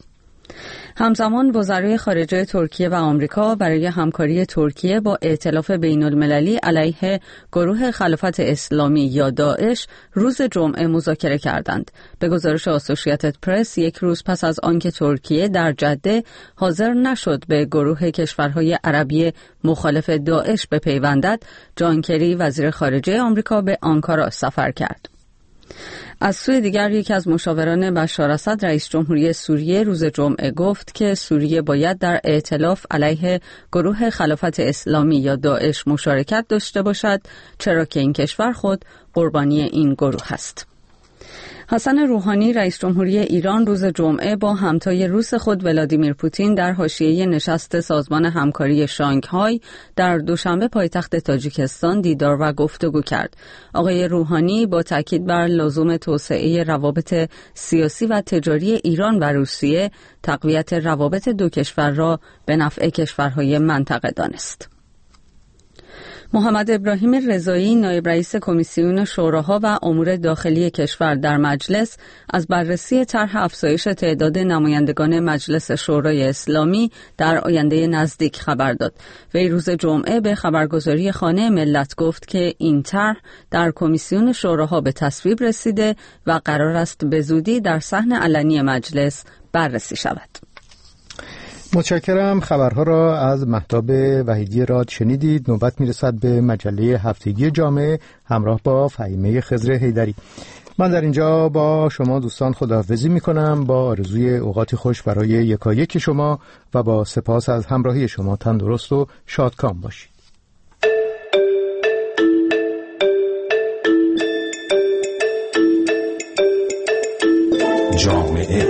همزمان وزرای خارجه ترکیه و آمریکا برای همکاری ترکیه با ائتلاف بین المللی علیه گروه خلافت اسلامی یا داعش روز جمعه مذاکره کردند. به گزارش اسوسییتد پرس یک روز پس از آنکه ترکیه در جده حاضر نشد به گروه کشورهای عربی مخالف داعش بپیوندد، جان کری وزیر خارجه آمریکا به آنکارا سفر کرد. از سوی دیگر یکی از مشاوران بشار اسد رئیس جمهوری سوریه روز جمعه گفت که سوریه باید در ائتلاف علیه گروه خلافت اسلامی یا داعش مشارکت داشته باشد، چرا که این کشور خود قربانی این گروه است. حسن روحانی رئیس جمهوری ایران روز جمعه با همتای روس خود ولادیمیر پوتین در حاشیه نشست سازمان همکاری شانگهای در دوشنبه پایتخت تاجیکستان دیدار و گفتگو کرد. آقای روحانی با تاکید بر لزوم توسعه روابط سیاسی و تجاری ایران و روسیه تقویت روابط دو کشور را به نفع کشورهای منطقه دانست. محمد ابراهیم رضایی نایب رئیس کمیسیون شوراها و امور داخلی کشور در مجلس از بررسی طرح افزایش تعداد نمایندگان مجلس شورای اسلامی در آینده نزدیک خبر داد. وی روز جمعه به خبرگزاری خانه ملت گفت که این طرح در کمیسیون شوراها به تصویب رسیده و قرار است به زودی در صحن علنی مجلس بررسی شود. متشکرم. خبرها را از مهتاب وحیدی راد شنیدید. نوبت میرسد به مجله هفتگی جامعه همراه با فهیمه خضر حیدری. من در اینجا با شما دوستان خداحافظی میکنم با آرزوی اوقات خوش برای یکایک شما و با سپاس از همراهی شما. تندرست و شادکام باشید. جامعه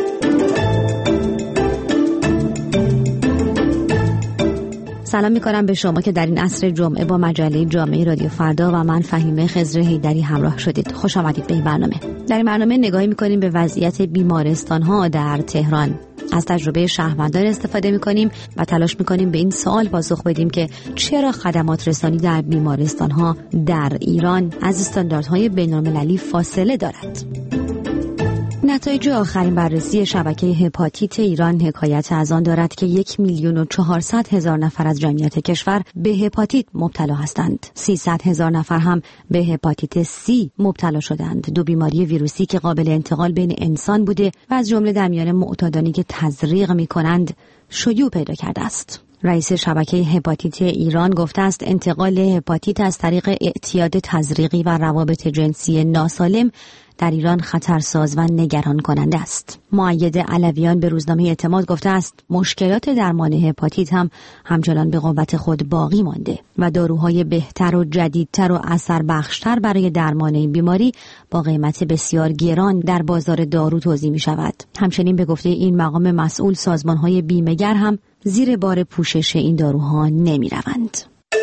سلام میکنم به شما که در این عصر جمعه با مجله جامعه رادیو فردا و من فهیمه خضر حیدری همراه شدید. خوش آمدید به این برنامه. در این برنامه نگاهی میکنیم به وضعیت بیمارستان‌ها در تهران. از تجربه شهروندان استفاده میکنیم و تلاش میکنیم به این سوال پاسخ بدیم که چرا خدمات رسانی در بیمارستان‌ها در ایران از استانداردهای بین‌المللی فاصله دارد. نتایج آخرین بررسی شبکه هپاتیت ایران حکایت از آن دارد که 1,400,000 نفر از جمعیت کشور به هپاتیت مبتلا هستند. 300,000 نفر هم به هپاتیت C مبتلا شدند، دو بیماری ویروسی که قابل انتقال بین انسان بوده و از جمله در میان معتادانی که تزریق می‌کنند شیوع پیدا کرده است. رئیس شبکه هپاتیت ایران گفته است انتقال هپاتیت از طریق اعتیاد تزریقی و روابط جنسی ناسالم در ایران خطرساز و نگران کننده است. مؤید علویان به روزنامه اعتماد گفته است مشکلات درمان هپاتیت هم همچنان به قوت خود باقی مانده و داروهای بهتر و جدیدتر و اثر بخشتر برای درمان این بیماری با قیمت بسیار گران در بازار دارو توزیع می شود. همچنین به گفته این مقام مسئول سازمانهای بیمه‌گر هم زیر بار پوشش این داروها نمی روند.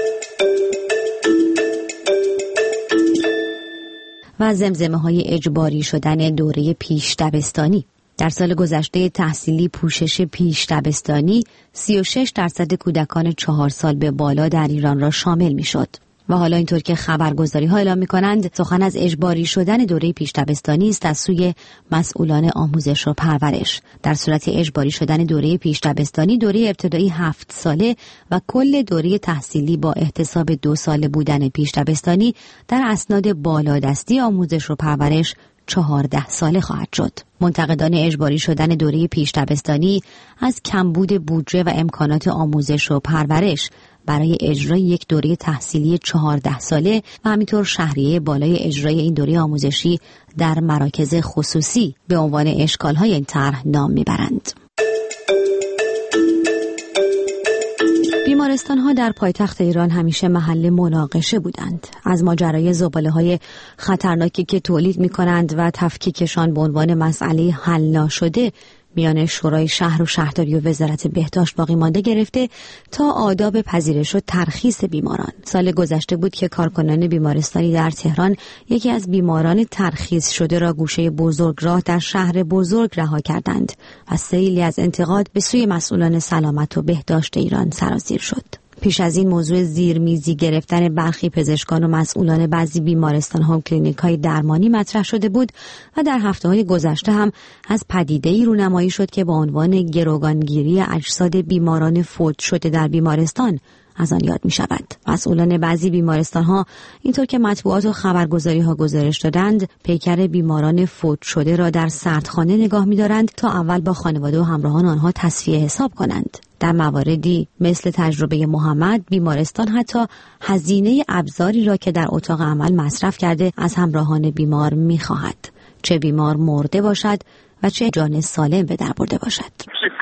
و زمزمه‌های اجباری شدن دوره پیش دبستانی. در سال گذشته تحصیلی پوشش پیش دبستانی 36% کودکان 4 سال به بالا در ایران را شامل می‌شد. و حالا اینطور که خبرگزاری‌ها اعلام می‌کنند سخن از اجباری شدن دوره پیش دبستانی است از سوی مسئولان آموزش و پرورش. در صورت اجباری شدن دوره پیش دبستانی، دوره ابتدایی 7 ساله و کل دوره تحصیلی با احتساب 2 ساله بودن پیش دبستانی در اسناد بالادستی آموزش و پرورش 14 ساله خواهد شد. منتقدان اجباری شدن دوره پیش دبستانی از کمبود بودجه و امکانات آموزش و پرورش برای اجرای یک دوره تحصیلی 14 ساله و همینطور شهریه بالای اجرای این دوره آموزشی در مراکز خصوصی به عنوان اشکال‌های این طرح نام میبرند. بیمارستان‌ها در پایتخت ایران همیشه محل مناقشه بودند. از ماجرای زباله‌های خطرناکی که تولید می‌کنند و تفکیکشان به عنوان مسئله حل ناشده میان شورای شهر و شهرداری و وزارت بهداشت باقی مانده گرفته تا آداب پذیرش و ترخیص بیماران. سال گذشته بود که کارکنان بیمارستانی در تهران یکی از بیماران ترخیص شده را گوشه بزرگراه در شهر بزرگ رها کردند و سیلی از انتقاد به سوی مسئولان سلامت و بهداشت ایران سرازیر شد. پیش از این موضوع زیرمیزی گرفتن برخی پزشکان و مسئولان بعضی بیمارستان‌ها و کلینیک‌های درمانی مطرح شده بود و در هفته‌های گذشته هم از پدیده‌ای رونمایی شد که با عنوان گروگانگیری اجساد بیماران فوت شده در بیمارستان از آن یاد می شود. مسئولان بعضی بیمارستان‌ها اینطور که مطبوعات و خبرگزاری‌ها گزارش دادند پیکر بیماران فوت شده را در سردخانه نگاه می‌دارند تا اول با خانواده و همراهان آنها تصفیه حساب کنند. در مواردی مثل تجربه محمد بیمارستان حتی هزینه ابزاری را که در اتاق عمل مصرف کرده از همراهان بیمار می‌خواهد، چه بیمار مرده باشد و چه جان سالم به در برده باشد.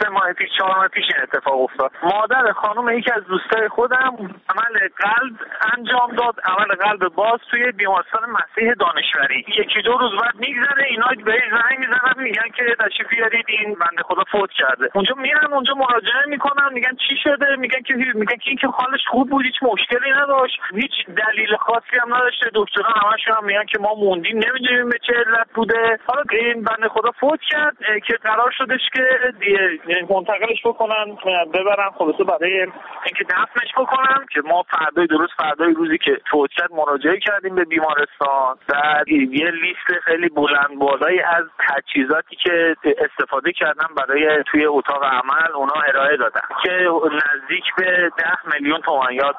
4 ماه پیش این اتفاق افتاد. مادر خانم یکی از دوستای خودم عمل قلب انجام داد، عمل قلب باز توی بیمارستان مسیح دانشوری. 1-2 روز بعد میگذره اینا بهش زنگ میزنن میگن که تشریف بیارید این بنده خدا فوت کرده. اونجا میرن اونجا مراجعه میکنن میگن چی شده؟ میگن که این که حالش خوب بود، هیچ مشکلی نداشت، هیچ دلیل خاصی هم نداشته. دکترها همشون هم میگن که ما موندیم نمیدونیم به چه علت بوده. حالا این بنده خدا فوت کرد که قرار شدش که منتقلش بکنن ببرن خلاصه برای اینکه دفنش بکنن که ما فردای روزی که فوت کرد مراجعه کردیم به بیمارستان و یه لیست خیلی بلند بالایی از تجهیزاتی که استفاده کردن برای توی اتاق عمل اونا ارائه دادن که نزدیک به 10 میلیون تومان یا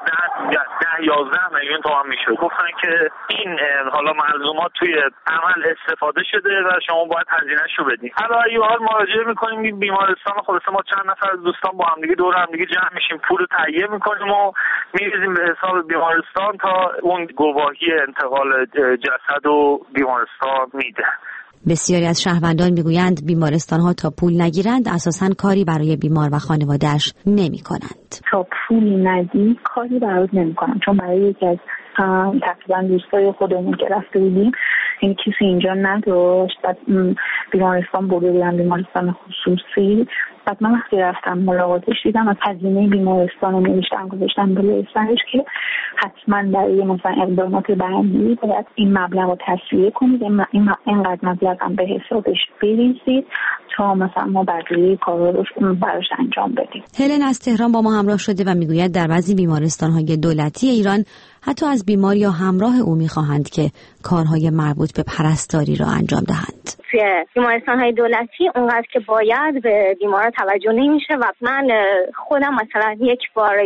10-11 میلیون تومان میشد. گفتن که این حالا ملزومات توی عمل استفاده شده و شما باید هزینه‌شو بدین. حالا مراجعه میکنیم بیمارستان خلاصه ما چند نفر از دوستان با هم دیگه دور هم دیگه جمع میشیم، پول تهیه میکنیم و میریزیم به حساب بیمارستان تا اون گواهی انتقال جسد و بیمارستان میده. بسیاری از شهروندان میگویند بیمارستان‌ها تا پول نگیرند اساساً کاری برای بیمار و خانواده‌اش نمی‌کنند. تا پول ندی کاری برای نمی‌کنم، چون برای یکی از تقریبا دوستای خودمون که رفته بودیم این کسی اینجا نداشت، بعد بیمارستان برده بودن بیمارستان خصوصی. بعد من وقتی رفتم ملاقاتش دیدم از هزینه بیمارستان رو نوشتم گذاشتم بالای سرش که حتما برای مثلا اقدامات بعدی باید این مبلغ رو تسویه کنید، اینقدر مبلغ هم به حسابش بریزید تا مثلا ما بقیه کارا رو براش انجام بدیم. هلن از تهران با ما همراه شده و میگوید در بعضی بیمارستان‌های دولتی ایران حتی از بیمار یا همراه او می‌خواهند که کارهای مربوط به پرستاری را انجام دهند. توی بیمارستان‌های دولتی اونقدر که باید به بیمارا توجه نمیشه و من خودم مثلا یک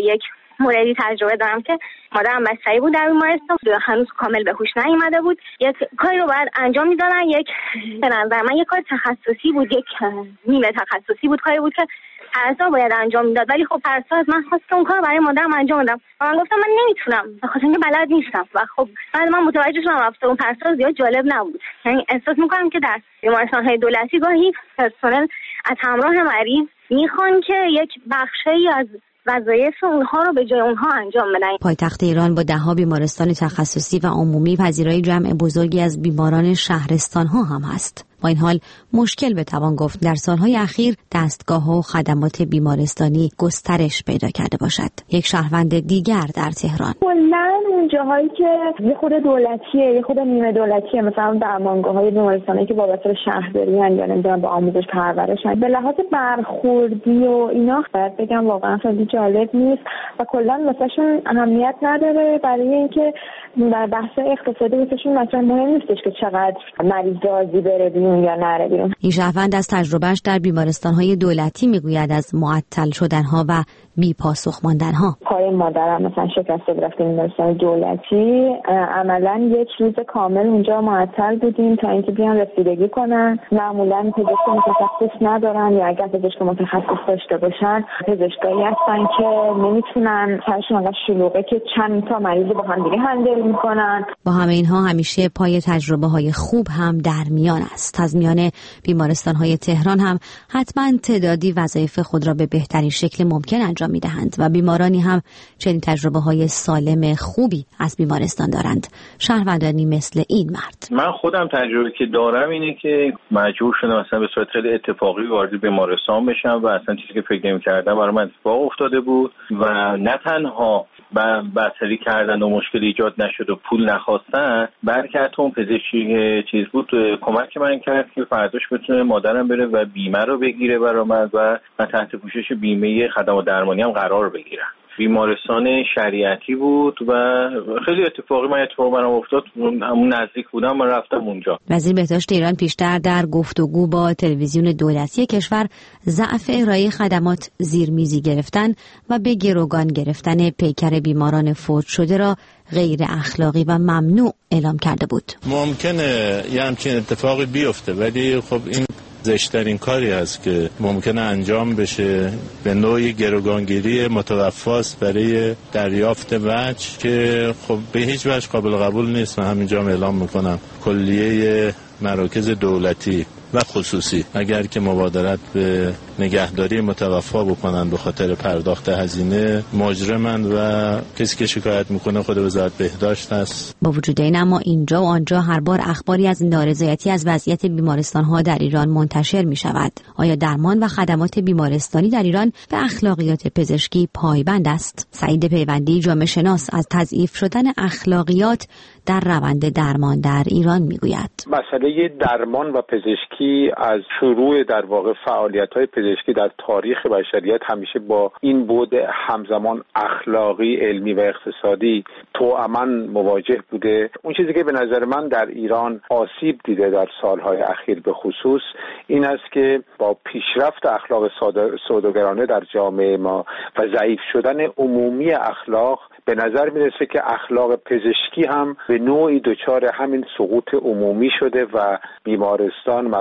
موردی تجربه دارم که مادرم بستری بود در بیمارستان، هنوز کامل به هوش نیامده بود، یک کاری رو باید انجام میدادن، به نظر من یک کار تخصصی بود، یک نیمه تخصصی بود، کاری بود که پرستار باید انجام میداد، ولی خب پرستار از من خواست که اون کار برای مادرم انجام بدم و من گفتم من نمیتونم بخاطر اینکه بلد نیستم و خب بعد من متوجه شدم رفتار اون پرستار زیاد جالب نبود. یعنی احساس میکنم که در بیمارستان‌های دولتی گاهی پرسنل از همراه مریض میخوان که یک بخشی از وظایف اونها رو به جای اونها انجام بدن. پایتخت ایران با 10 بازار تخصصی و عمومی پذیرای جمع بزرگی از بیماران شهرستان‌ها هم هست. با این حال مشکل بتوان گفت در سالهای اخیر دستگاه‌ها و خدمات بیمارستانی گسترش پیدا کرده باشد. یک شهروند دیگر در تهران: کلاً اون جاهایی که یه خود دولتیه، یه خود نیمه دولتیه، مثلا درمانگاه‌های بیمارستانی که وابسته به شهرداری ان یا نمیدونم به آموزش پرورش ان، به لحاظ برخوردی و اینا باید بگم واقعا خیلی جالب نیست و کلاً واسهشون اهمیت نداره، برای اینکه در بحث اقتصادی واسهشون مثلا مهم نیستش که چقدر مریض راضی بره بیرون یا نره بیرون. این شهروند از تجربهش در بیمارستان‌های دولتی میگوید از معطل شدن‌ها و بی پاسخ ماندن‌ها. پای مادرم مثلا شکسته رفتیم بیمارستان دولتی، عملاً یک روز کامل اونجا معطل بودیم تا اینکه بیان رسیدگی کنن. معمولاً پزشک متخصص ندارن یا اگر پزشک متخصص داشته باشن پزشکایی هستن که نمیتونن، سرشون انقدر شلوغه که چند تا مریض با هم دیگه هندل میکنن. با همه اینها همیشه پای تجربه‌های خوب هم در میان است. از میان بیمارستان‌های تهران هم حتما تعدادی وظایف خود را به بهترین شکل ممکن انجام می‌دهند و بیمارانی هم چنین تجربه‌های سالم خوبی از بیمارستان دارند. شهروندانی مثل این مرد: من خودم تجربه که دارم اینه که مجبور شدم مثلا به صورت خیلی اتفاقی وارد بیمارستان بشم و اصلا چیزی که فکر نمی‌کردم برای من اتفاق افتاده بود و نه تنها بستری کردن و مشکل ایجاد نشد و پول نخواستن، بلکه حتی اون پزشکی چیز بود کمک من کرد که فرداش بتونه مادرم بره و بیمه رو بگیره برای من و تحت پوشش بیمه خدمات درمانی هم قرار بگیرم. بیمارستان شریعتی بود و خیلی اتفاقی برام افتاد، همون نزدیک بودم و رفتم اونجا. وزیر بهداشت ایران پیشتر در گفتگو با تلویزیون دولتی کشور ضعف ارائه خدمات زیرمیزی گرفتن و به گروگان گرفتن پیکر بیماران فوت شده را غیر اخلاقی و ممنوع اعلام کرده بود. ممکنه یه همچین اتفاقی بیفته ولی خب این زشترین کاری است که ممکنه انجام بشه، به نوعی گروگانگیری متوفاست برای دریافت وجه که خب به هیچ وجه قابل قبول نیست و همینجا اعلام میکنم کلیه مراکز دولتی و خصوصی اگر که مبادرت به نگهداری متوفا بکنن به خاطر پرداخت هزینه مجرمن و کسی که شکایت میکنه خود وزارت بهداشت است. با وجود این اما اینجا و آنجا هر بار اخباری از نارضایتی از وضعیت بیمارستان‌ها در ایران منتشر می‌شود. آیا درمان و خدمات بیمارستانی در ایران به اخلاقیات پزشکی پایبند است؟ سعید پیوندی جامعه شناس از تضعیف شدن اخلاقیات در روند درمان در ایران میگوید. مسئله درمان و پزشکی از شروع در واقع فعالیت‌های پزشکی در تاریخ بشریت همیشه با این بعد همزمان اخلاقی، علمی و اقتصادی توأماً مواجه بوده. اون چیزی که به نظر من در ایران آسیب دیده در سالهای اخیر به خصوص این است که با پیشرفت اخلاق سوداگرانه در جامعه ما و ضعیف شدن عمومی اخلاق به نظر میرسه که اخلاق پزشکی هم به نوعی دچار همین سقوط عمومی شده و بیمارستان،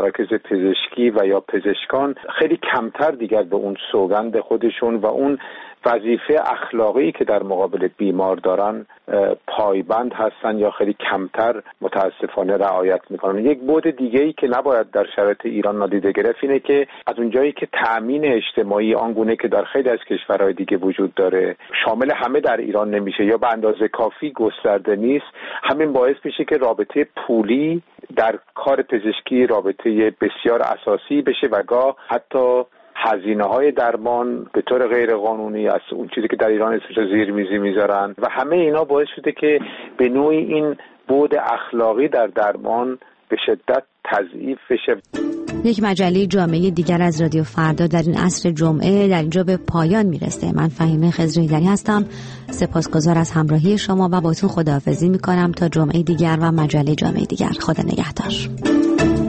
مراکز پزشکی و یا پزشکان خیلی کمتر دیگر به اون سوگند خودشون و اون وظیفه اخلاقی که در مقابل بیمار دارن پایبند هستن یا خیلی کمتر متاسفانه رعایت میکنن. یک بعد دیگه‌ای که نباید در شرایط ایران نادیده گرفت اینه که از اونجایی که تأمین اجتماعی آنگونه که در خیلی از کشورهای دیگه وجود داره شامل همه در ایران نمیشه یا به اندازه کافی گسترده نیست، همین باعث میشه که رابطه پولی در کار پزشکی رابطه بسیار اساسی بشه و گاه حتی هزینه‌های درمان به طور غیر قانونی از اون چیزی که در ایران اسمش زیرمیزی میذارن و همه اینا باعث شده که به نوعی این بعد اخلاقی در درمان به شدت تضعیف بشه. یک مجله جامعه دیگر از رادیو فردا در این عصر جمعه در اینجا به پایان میرسه. من فهیمه خضر هیدری هستم. سپاسگزار از همراهی شما و باتون خداحافظی میکنم تا جمعه دیگر و مجله جامعه دیگر. خدا نگهدار.